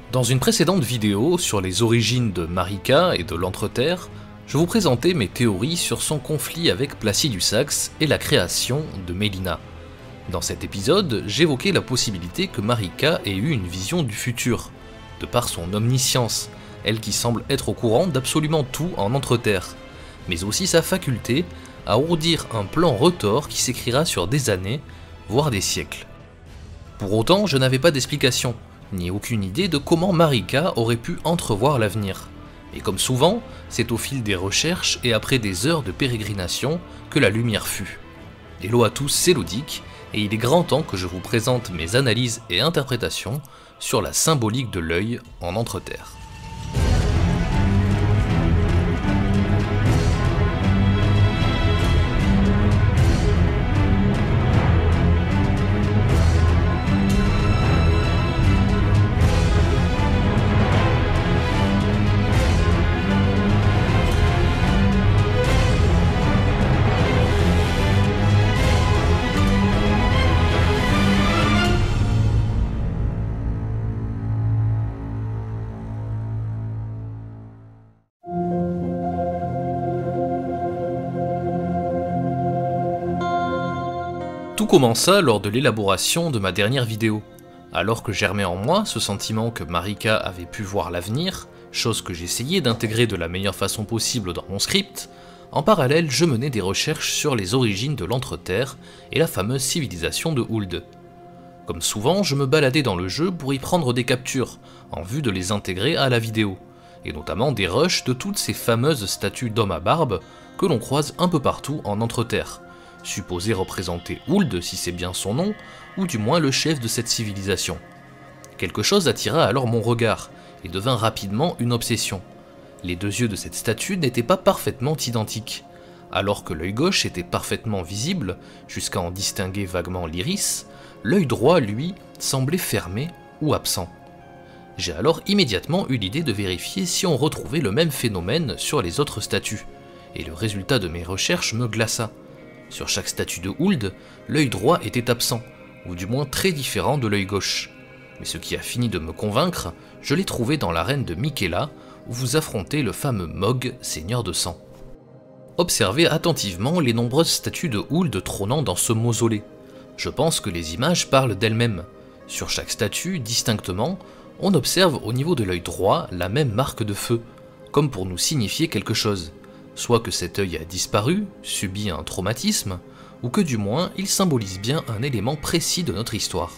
Dans une précédente vidéo sur les origines de Marika et de l'Entreterre, je vous présentais mes théories sur son conflit avec Placidusax et la création de Mélina. Dans cet épisode, j'évoquais la possibilité que Marika ait eu une vision du futur, de par son omniscience, elle qui semble être au courant d'absolument tout en Entreterre, mais aussi sa faculté à ourdir un plan retors qui s'écrira sur des années, voire des siècles. Pour autant, je n'avais pas d'explication, ni aucune idée de comment Marika aurait pu entrevoir l'avenir. Et comme souvent, c'est au fil des recherches et après des heures de pérégrination que la lumière fut. Hello à tous, c'est Lodic, et il est grand temps que je vous présente mes analyses et interprétations sur la symbolique de l'œil en Entreterre. Tout commença lors de l'élaboration de ma dernière vidéo. Alors que germait en moi ce sentiment que Marika avait pu voir l'avenir, chose que j'essayais d'intégrer de la meilleure façon possible dans mon script, en parallèle je menais des recherches sur les origines de l'Entreterre et la fameuse civilisation de Uld. Comme souvent, je me baladais dans le jeu pour y prendre des captures, en vue de les intégrer à la vidéo, et notamment des rushs de toutes ces fameuses statues d'hommes à barbe que l'on croise un peu partout en Entreterre, supposé représenter Uld si c'est bien son nom, ou du moins le chef de cette civilisation. Quelque chose attira alors mon regard, et devint rapidement une obsession. Les deux yeux de cette statue n'étaient pas parfaitement identiques. Alors que l'œil gauche était parfaitement visible, jusqu'à en distinguer vaguement l'iris, l'œil droit, lui, semblait fermé ou absent. J'ai alors immédiatement eu l'idée de vérifier si on retrouvait le même phénomène sur les autres statues, et le résultat de mes recherches me glaça. Sur chaque statue de Uld, l'œil droit était absent, ou du moins très différent de l'œil gauche. Mais ce qui a fini de me convaincre, je l'ai trouvé dans l'arène de Miquella, où vous affrontez le fameux Mogg, seigneur de sang. Observez attentivement les nombreuses statues de Uld trônant dans ce mausolée. Je pense que les images parlent d'elles-mêmes. Sur chaque statue, distinctement, on observe au niveau de l'œil droit la même marque de feu, comme pour nous signifier quelque chose. Soit que cet œil a disparu, subi un traumatisme, ou que du moins il symbolise bien un élément précis de notre histoire.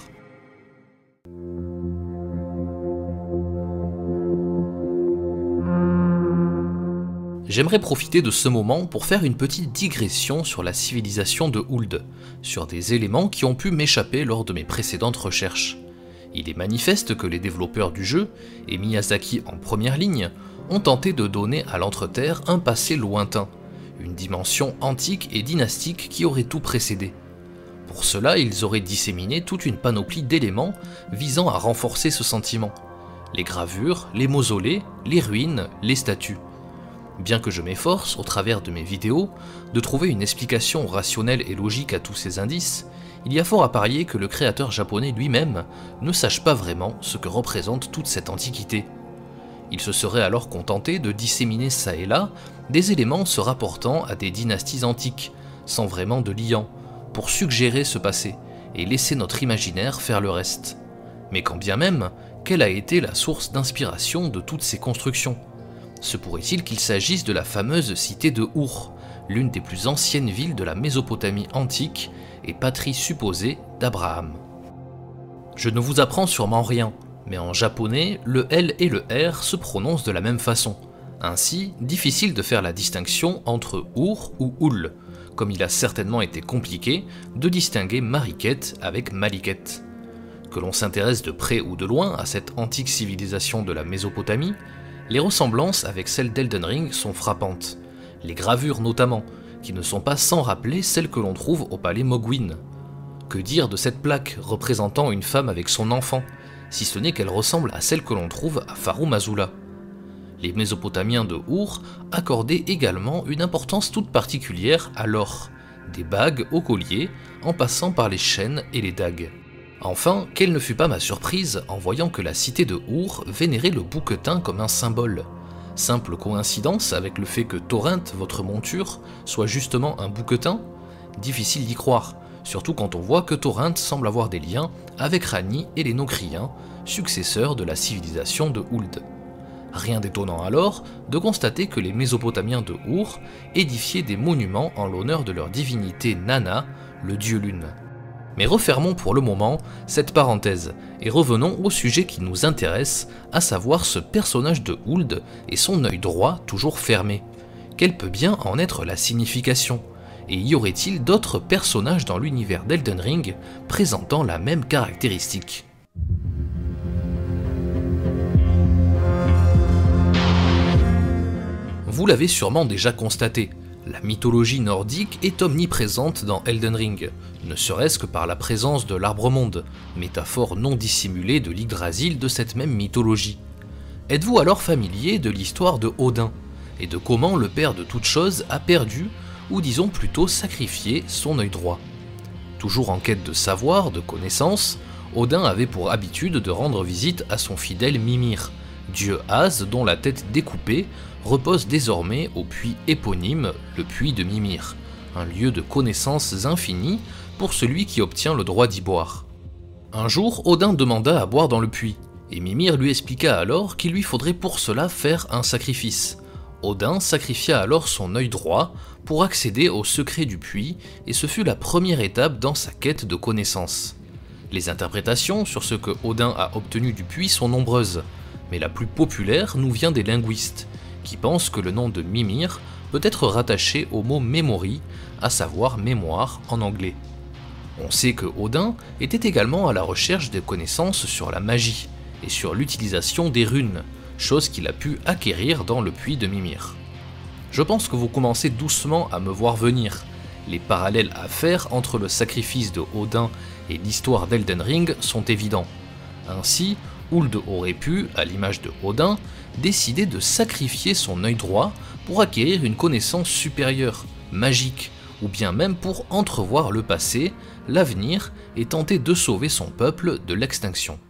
J'aimerais profiter de ce moment pour faire une petite digression sur la civilisation de Uld, sur des éléments qui ont pu m'échapper lors de mes précédentes recherches. Il est manifeste que les développeurs du jeu, et Miyazaki en première ligne, ont tenté de donner à l'Entreterre un passé lointain, une dimension antique et dynastique qui aurait tout précédé. Pour cela, ils auraient disséminé toute une panoplie d'éléments visant à renforcer ce sentiment. Les gravures, les mausolées, les ruines, les statues. Bien que je m'efforce, au travers de mes vidéos, de trouver une explication rationnelle et logique à tous ces indices, il y a fort à parier que le créateur japonais lui-même ne sache pas vraiment ce que représente toute cette antiquité. Il se serait alors contenté de disséminer ça et là des éléments se rapportant à des dynasties antiques, sans vraiment de liant, pour suggérer ce passé et laisser notre imaginaire faire le reste. Mais quand bien même, quelle a été la source d'inspiration de toutes ces constructions ? Se pourrait-il qu'il s'agisse de la fameuse cité de Ur, l'une des plus anciennes villes de la Mésopotamie antique et patrie supposée d'Abraham. Je ne vous apprends sûrement rien, mais en japonais, le L et le R se prononcent de la même façon. Ainsi, difficile de faire la distinction entre Ur ou Ul, comme il a certainement été compliqué de distinguer Mariket avec Maliket. Que l'on s'intéresse de près ou de loin à cette antique civilisation de la Mésopotamie, les ressemblances avec celles d'Elden Ring sont frappantes, les gravures notamment, qui ne sont pas sans rappeler celles que l'on trouve au palais Mohgwyn. Que dire de cette plaque représentant une femme avec son enfant, si ce n'est qu'elle ressemble à celle que l'on trouve à Farum Azula. Les Mésopotamiens de Ur accordaient également une importance toute particulière à l'or, des bagues au collier, en passant par les chaînes et les dagues. Enfin, quelle ne fut pas ma surprise en voyant que la cité de Ur vénérait le bouquetin comme un symbole. Simple coïncidence avec le fait que Torrent, votre monture, soit justement un bouquetin? Difficile d'y croire, surtout quand on voit que Torrent semble avoir des liens avec Ranni et les Nocriens, successeurs de la civilisation de Uld. Rien d'étonnant alors de constater que les Mésopotamiens de Ur édifiaient des monuments en l'honneur de leur divinité Nana, le dieu lune. Mais refermons pour le moment cette parenthèse et revenons au sujet qui nous intéresse, à savoir ce personnage de Uld et son œil droit toujours fermé. Quelle peut bien en être la signification? Et y aurait-il d'autres personnages dans l'univers d'Elden Ring présentant la même caractéristique? Vous l'avez sûrement déjà constaté, la mythologie nordique est omniprésente dans Elden Ring, ne serait-ce que par la présence de l'Arbre-Monde, métaphore non dissimulée de l'Yggdrasil de cette même mythologie. Êtes-vous alors familier de l'histoire de Odin, et de comment le père de toutes choses a perdu, ou disons plutôt sacrifié, son œil droit? Toujours en quête de savoir, de connaissances, Odin avait pour habitude de rendre visite à son fidèle Mimir, dieu As dont la tête découpée repose désormais au puits éponyme, le puits de Mimir, un lieu de connaissances infinies pour celui qui obtient le droit d'y boire. Un jour, Odin demanda à boire dans le puits, et Mimir lui expliqua alors qu'il lui faudrait pour cela faire un sacrifice. Odin sacrifia alors son œil droit pour accéder au secret du puits, et ce fut la première étape dans sa quête de connaissances. Les interprétations sur ce que Odin a obtenu du puits sont nombreuses, mais la plus populaire nous vient des linguistes, qui pensent que le nom de Mimir peut être rattaché au mot memory, à savoir mémoire en anglais. On sait que Odin était également à la recherche de connaissances sur la magie et sur l'utilisation des runes, chose qu'il a pu acquérir dans le puits de Mimir. Je pense que vous commencez doucement à me voir venir. Les parallèles à faire entre le sacrifice de Odin et l'histoire d'Elden Ring sont évidents. Ainsi, Uld aurait pu, à l'image de Odin, décider de sacrifier son œil droit pour acquérir une connaissance supérieure, magique, ou bien même pour entrevoir le passé, l'avenir et tenter de sauver son peuple de l'extinction.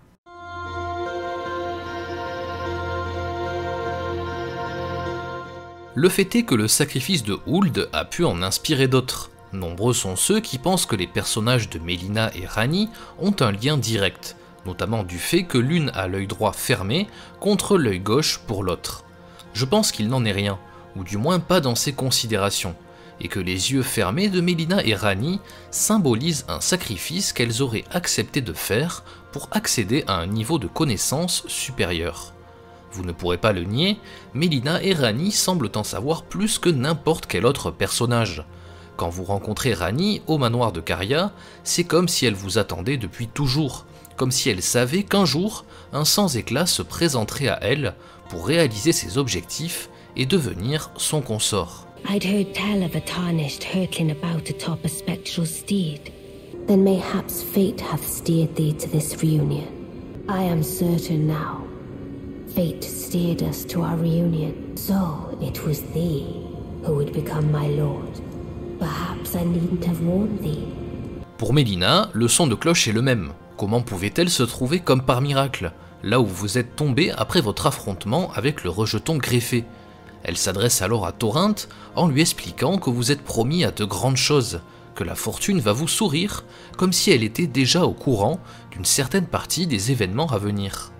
Le fait est que le sacrifice de Uld a pu en inspirer d'autres. Nombreux sont ceux qui pensent que les personnages de Melina et Ranni ont un lien direct, notamment du fait que l'une a l'œil droit fermé contre l'œil gauche pour l'autre. Je pense qu'il n'en est rien, ou du moins pas dans ces considérations, et que les yeux fermés de Melina et Ranni symbolisent un sacrifice qu'elles auraient accepté de faire pour accéder à un niveau de connaissance supérieur. Vous ne pourrez pas le nier, Melina et Ranni semblent en savoir plus que n'importe quel autre personnage. Quand vous rencontrez Ranni au manoir de Caria, c'est comme si elle vous attendait depuis toujours, comme si elle savait qu'un jour, un sans-éclat se présenterait à elle pour réaliser ses objectifs et devenir son consort. I'd heard tell of a tarnished hurtling about atop a spectral steed. Then mayhaps fate hath steered thee to this reunion. I am certain now. Fate steered us to our reunion. So it was thee who would become my lord. Perhaps I needn't have warned thee. Pour Melina, le son de cloche est le même. Comment pouvait-elle se trouver comme par miracle, là où vous êtes tombé après votre affrontement avec le rejeton greffé? Elle s'adresse alors à Torrent en lui expliquant que vous êtes promis à de grandes choses, que la fortune va vous sourire, comme si elle était déjà au courant d'une certaine partie des événements à venir.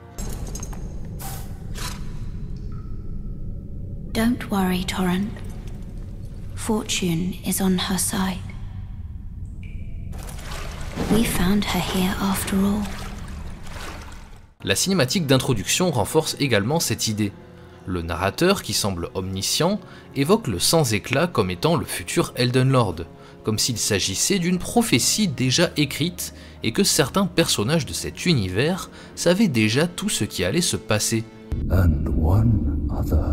Don't worry, Torrent. Fortune is on her side. We found her here after all. La cinématique d'introduction renforce également cette idée. Le narrateur, qui semble omniscient, évoque le sans-éclat comme étant le futur Elden Lord, comme s'il s'agissait d'une prophétie déjà écrite et que certains personnages de cet univers savaient déjà tout ce qui allait se passer. And one other,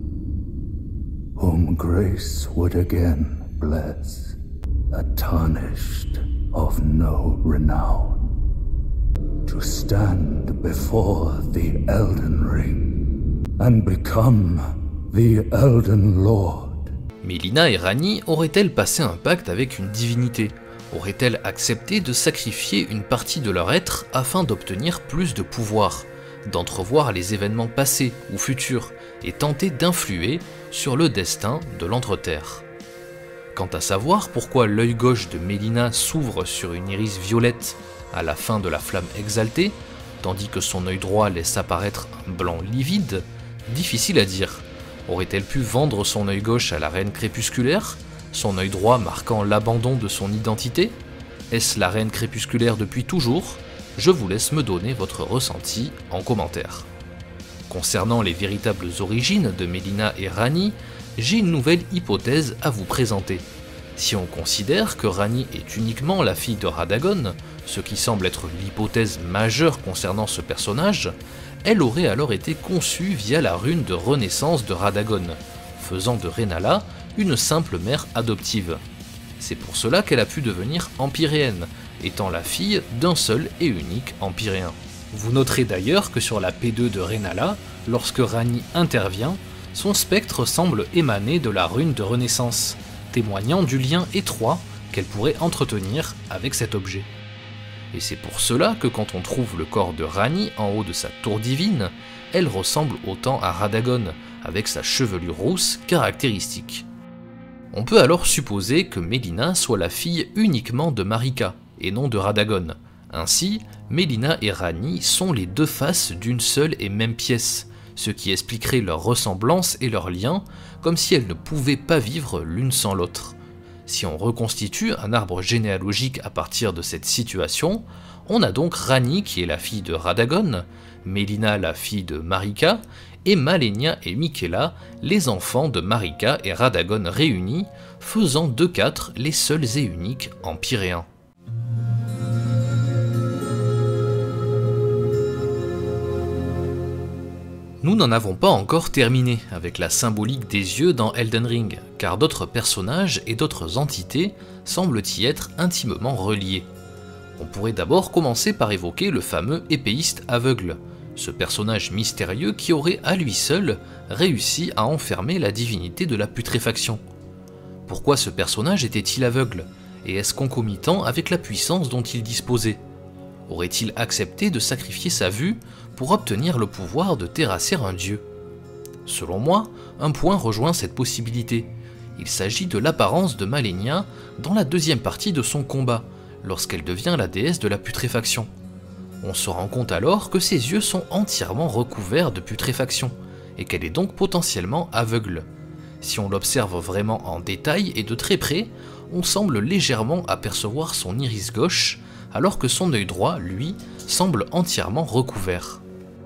whom grace would again bless, a tarnished of no renown, to stand before the Elden Ring and become the Elden Lord. Melina et Ranni auraient-elles passé un pacte avec une divinité? Auraient-elles accepté de sacrifier une partie de leur être afin d'obtenir plus de pouvoir, d'entrevoir les événements passés ou futurs et tenter d'influer sur le destin de l'Entreterre? Quant à savoir pourquoi l'œil gauche de Mélina s'ouvre sur une iris violette à la fin de la flamme exaltée, tandis que son œil droit laisse apparaître un blanc livide, difficile à dire. Aurait-elle pu vendre son œil gauche à la reine crépusculaire, son œil droit marquant l'abandon de son identité? Est-ce la reine crépusculaire depuis toujours? Je vous laisse me donner votre ressenti en commentaire. Concernant les véritables origines de Mélina et Ranni, j'ai une nouvelle hypothèse à vous présenter. Si on considère que Ranni est uniquement la fille de Radagon, ce qui semble être l'hypothèse majeure concernant ce personnage, elle aurait alors été conçue via la rune de renaissance de Radagon, faisant de Rennala une simple mère adoptive. C'est pour cela qu'elle a pu devenir empyréenne, étant la fille d'un seul et unique empyréen. Vous noterez d'ailleurs que sur la P2 de Rennala, lorsque Ranni intervient, son spectre semble émaner de la rune de renaissance, témoignant du lien étroit qu'elle pourrait entretenir avec cet objet. Et c'est pour cela que quand on trouve le corps de Ranni en haut de sa tour divine, elle ressemble autant à Radagon, avec sa chevelure rousse caractéristique. On peut alors supposer que Mélina soit la fille uniquement de Marika, et non de Radagon. Ainsi, Mélina et Ranni sont les deux faces d'une seule et même pièce, ce qui expliquerait leur ressemblance et leur lien, comme si elles ne pouvaient pas vivre l'une sans l'autre. Si on reconstitue un arbre généalogique à partir de cette situation, on a donc Ranni qui est la fille de Radagon, Mélina la fille de Marika, et Malenia et Miquella les enfants de Marika et Radagon réunis, faisant d'eux quatre les seuls et uniques empyréens. Nous n'en avons pas encore terminé avec la symbolique des yeux dans Elden Ring, car d'autres personnages et d'autres entités semblent y être intimement reliés. On pourrait d'abord commencer par évoquer le fameux épéiste aveugle, ce personnage mystérieux qui aurait à lui seul réussi à enfermer la divinité de la putréfaction. Pourquoi ce personnage était-il aveugle, et est-ce concomitant avec la puissance dont il disposait? Aurait-il accepté de sacrifier sa vue pour obtenir le pouvoir de terrasser un dieu? Selon moi, un point rejoint cette possibilité. Il s'agit de l'apparence de Malenia dans la deuxième partie de son combat, lorsqu'elle devient la déesse de la putréfaction. On se rend compte alors que ses yeux sont entièrement recouverts de putréfaction, et qu'elle est donc potentiellement aveugle. Si on l'observe vraiment en détail et de très près, on semble légèrement apercevoir son iris gauche, alors que son œil droit, lui, semble entièrement recouvert.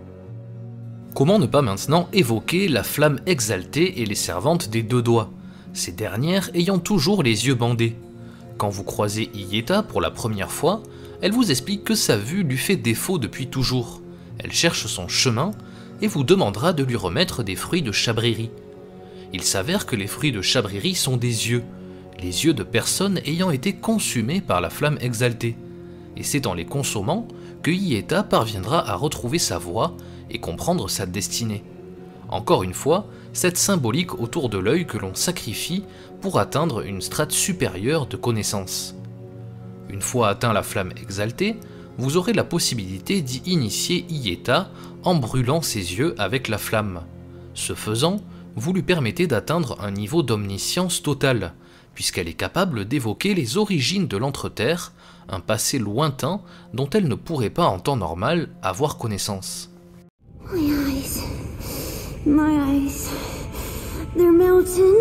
Comment ne pas maintenant évoquer la flamme exaltée et les servantes des deux doigts, ces dernières ayant toujours les yeux bandés? Quand vous croisez Ieta pour la première fois, elle vous explique que sa vue lui fait défaut depuis toujours. Elle cherche son chemin et vous demandera de lui remettre des fruits de Shabriri. Il s'avère que les fruits de Shabriri sont des yeux, les yeux de personnes ayant été consumées par la flamme exaltée. Et c'est en les consommant que Ieta parviendra à retrouver sa voie et comprendre sa destinée. Encore une fois, cette symbolique autour de l'œil que l'on sacrifie pour atteindre une strate supérieure de connaissance. Une fois atteint la flamme exaltée, vous aurez la possibilité d'y initier Ieta en brûlant ses yeux avec la flamme. Ce faisant, vous lui permettez d'atteindre un niveau d'omniscience totale, puisqu'elle est capable d'évoquer les origines de l'Entreterre, un passé lointain dont elle ne pourrait pas en temps normal avoir connaissance. My eyes, they're melting.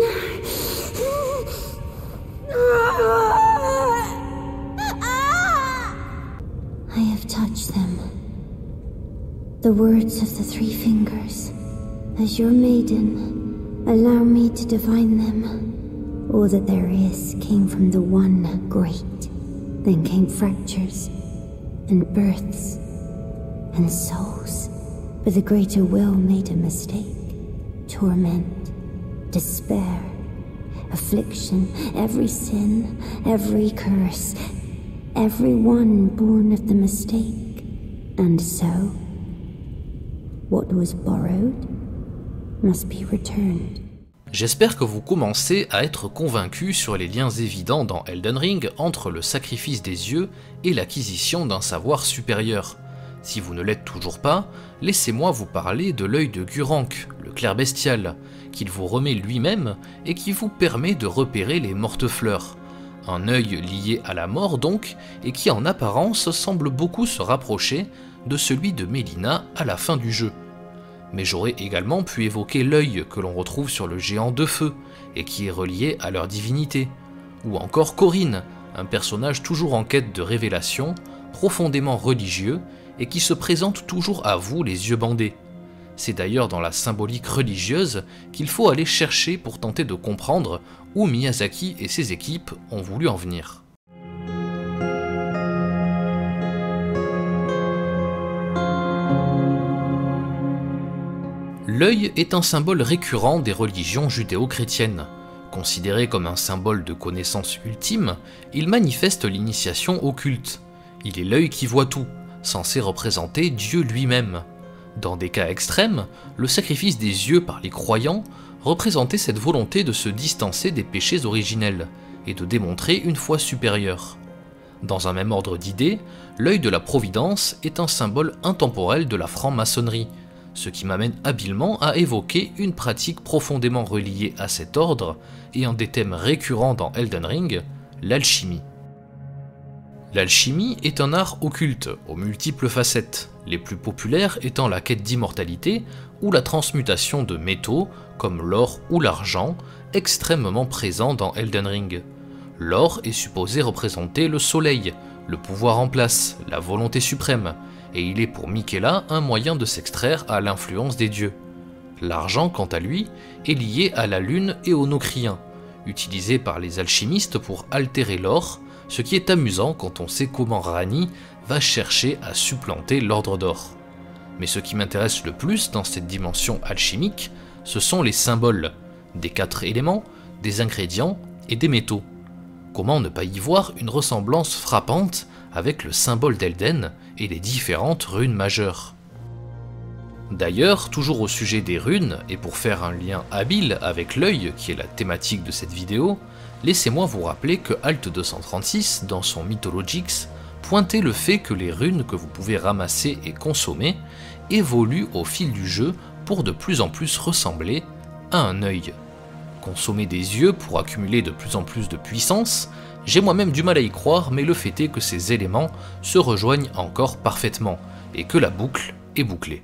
I have touched them. The words of the three fingers. As your maiden, allow me to divine them. All that there is came from the one great. Then came fractures, and births, and souls. But the greater will made a mistake. Torment, despair, affliction, every sin, every curse, every one born of the mistake. And so, what was borrowed must be returned. J'espère que vous commencez à être convaincus sur les liens évidents dans Elden Ring entre le sacrifice des yeux et l'acquisition d'un savoir supérieur. Si vous ne l'êtes toujours pas, laissez-moi vous parler de l'œil de Gurranq, le clerc bestial, qu'il vous remet lui-même et qui vous permet de repérer les mortes fleurs. Un œil lié à la mort donc, et qui en apparence semble beaucoup se rapprocher de celui de Melina à la fin du jeu. Mais j'aurais également pu évoquer l'œil que l'on retrouve sur le géant de feu, et qui est relié à leur divinité, ou encore Corine, un personnage toujours en quête de révélation, profondément religieux, et qui se présente toujours à vous les yeux bandés. C'est d'ailleurs dans la symbolique religieuse qu'il faut aller chercher pour tenter de comprendre où Miyazaki et ses équipes ont voulu en venir. L'œil est un symbole récurrent des religions judéo-chrétiennes. Considéré comme un symbole de connaissance ultime, il manifeste l'initiation au culte. Il est l'œil qui voit tout, censé représenter Dieu lui-même. Dans des cas extrêmes, le sacrifice des yeux par les croyants représentait cette volonté de se distancer des péchés originels et de démontrer une foi supérieure. Dans un même ordre d'idées, l'œil de la Providence est un symbole intemporel de la franc-maçonnerie, ce qui m'amène habilement à évoquer une pratique profondément reliée à cet ordre et un des thèmes récurrents dans Elden Ring, l'alchimie. L'alchimie est un art occulte aux multiples facettes, les plus populaires étant la quête d'immortalité ou la transmutation de métaux comme l'or ou l'argent, extrêmement présents dans Elden Ring. L'or est supposé représenter le soleil, le pouvoir en place, la volonté suprême, et il est pour Miquella un moyen de s'extraire à l'influence des dieux. L'argent, quant à lui, est lié à la lune et aux Nocriens, utilisé par les alchimistes pour altérer l'or, ce qui est amusant quand on sait comment Ranni va chercher à supplanter l'ordre d'or. Mais ce qui m'intéresse le plus dans cette dimension alchimique, ce sont les symboles, des 4 éléments, des ingrédients et des métaux. Comment ne pas y voir une ressemblance frappante avec le symbole d'Elden et les différentes runes majeures? D'ailleurs, toujours au sujet des runes, et pour faire un lien habile avec l'œil qui est la thématique de cette vidéo, laissez-moi vous rappeler que Alt 236, dans son Mythologix, pointait le fait que les runes que vous pouvez ramasser et consommer évoluent au fil du jeu pour de plus en plus ressembler à un œil. Consommer des yeux pour accumuler de plus en plus de puissance, j'ai moi-même du mal à y croire, mais le fait est que ces éléments se rejoignent encore parfaitement, et que la boucle est bouclée.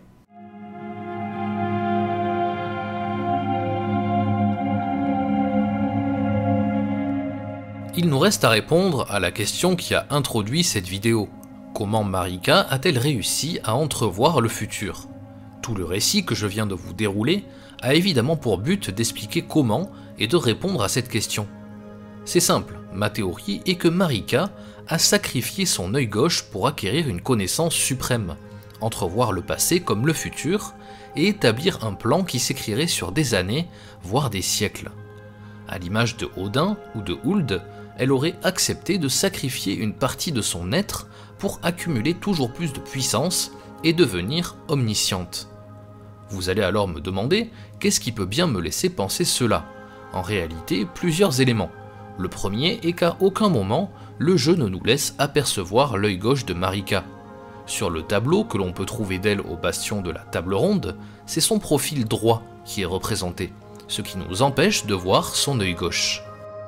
Il nous reste à répondre à la question qui a introduit cette vidéo. Comment Marika a-t-elle réussi à entrevoir le futur? Tout le récit que je viens de vous dérouler a évidemment pour but d'expliquer comment et de répondre à cette question. C'est simple, ma théorie est que Marika a sacrifié son œil gauche pour acquérir une connaissance suprême, entrevoir le passé comme le futur, et établir un plan qui s'écrirait sur des années, voire des siècles. À l'image de Odin ou de Huld, elle aurait accepté de sacrifier une partie de son être pour accumuler toujours plus de puissance et devenir omnisciente. Vous allez alors me demander, qu'est-ce qui peut bien me laisser penser cela? En réalité, plusieurs éléments. Le premier est qu'à aucun moment, le jeu ne nous laisse apercevoir l'œil gauche de Marika. Sur le tableau que l'on peut trouver d'elle au bastion de la Table Ronde, c'est son profil droit qui est représenté, ce qui nous empêche de voir son œil gauche.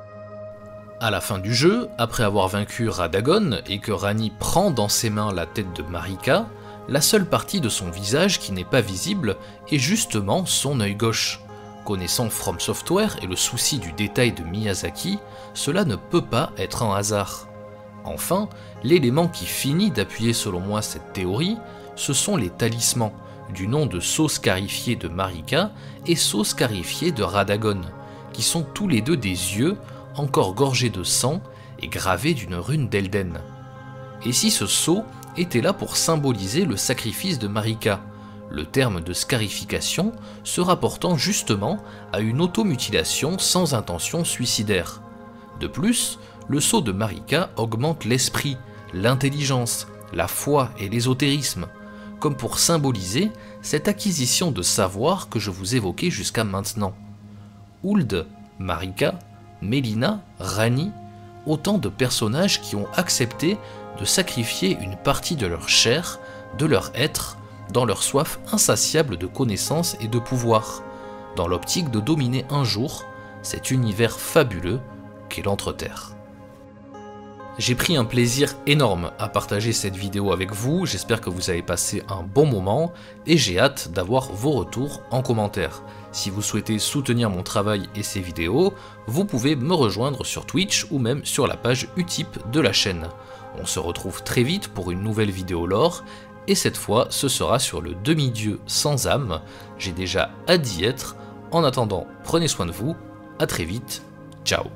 À la fin du jeu, après avoir vaincu Radagon et que Ranni prend dans ses mains la tête de Marika, la seule partie de son visage qui n'est pas visible est justement son œil gauche. Connaissant From Software et le souci du détail de Miyazaki, cela ne peut pas être un hasard. Enfin, l'élément qui finit d'appuyer selon moi cette théorie, ce sont les talismans, du nom de sceaux scarifiés de Marika et sceaux scarifiés de Radagon, qui sont tous les deux des yeux, encore gorgés de sang et gravés d'une rune d'Elden. Et si ce sceau était là pour symboliser le sacrifice de Marika, le terme de scarification se rapportant justement à une automutilation sans intention suicidaire. De plus, le sceau de Marika augmente l'esprit, l'intelligence, la foi et l'ésotérisme, comme pour symboliser cette acquisition de savoir que je vous évoquais jusqu'à maintenant. Huld, Marika, Melina, Ranni, autant de personnages qui ont accepté de sacrifier une partie de leur chair, de leur être, dans leur soif insatiable de connaissances et de pouvoir, dans l'optique de dominer un jour cet univers fabuleux qu'est l'Entreterre. J'ai pris un plaisir énorme à partager cette vidéo avec vous, j'espère que vous avez passé un bon moment et j'ai hâte d'avoir vos retours en commentaire. Si vous souhaitez soutenir mon travail et ces vidéos, vous pouvez me rejoindre sur Twitch ou même sur la page Utip de la chaîne. On se retrouve très vite pour une nouvelle vidéo lore, et cette fois ce sera sur le demi-dieu sans âme, j'ai déjà hâte d'y être. En attendant, prenez soin de vous, à très vite, ciao.